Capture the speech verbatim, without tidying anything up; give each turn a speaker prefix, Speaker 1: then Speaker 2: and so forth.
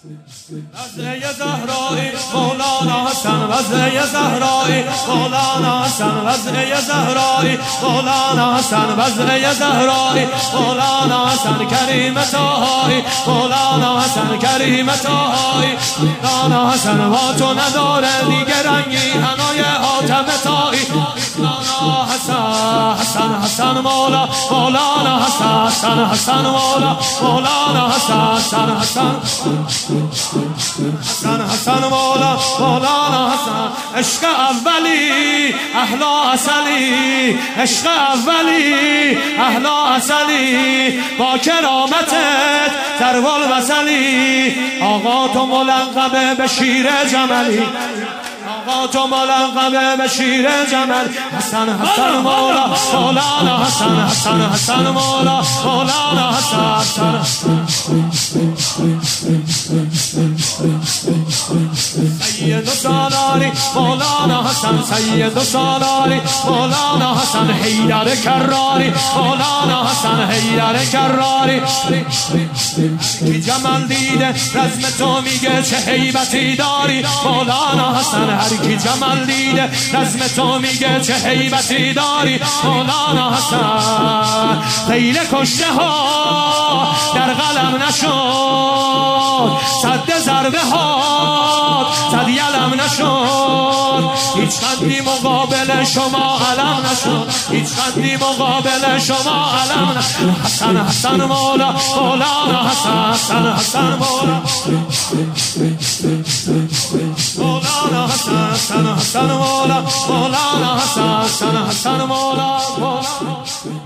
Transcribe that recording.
Speaker 1: وزه زهرایی مولانا حسن، وزه زهرایی مولانا حسن، وزه زهرایی مولانا حسن، وزه زهرایی مولانا حسن کریم طاهایی، مولانا حسن کریم طاهایی، مولانا حسن با تو نداره دیگه رنگی حنای حاتم طایی، مولانا حسن حسن حسن مولا مولانا حسن حسن حسن مولا مولانا حسن حسن حسن حسن حسن مولا مولانا حسن. عشق اولی اهلا اصلی، عشق اولی اهلا اصلی، با کرامتت ترول وصلی، آقا تو ملقبه به شیر جملی، آقا تو ملقبه به شیر جمل. حسن حسن مولا مولانا حسن حسن حسن مولا مولانا حسن حسن. سید سالاری مولانا حسن، سید سالاری مولانا حسن، حیدر کراری مولانا حسن، حیدر کراری. کی جمال دیده رزم تو میگه چه هیبتی داری مولانا حسن، هر کی جمال دیده رزم تو میگه چه هیبتی داری مولانا حسن. خیل کشته ها در قلم نشد، صد ضربه ها صد یلم نشد، هیچ خندی مقابل شما علم نشد، هیچ خندی مقابل شما علم نشد. حسن حسن مولا مولانا حسن حسن حسن مولا مولانا حسن حسن حسن مولا مولانا حسن حسن حسن مولا مولانا.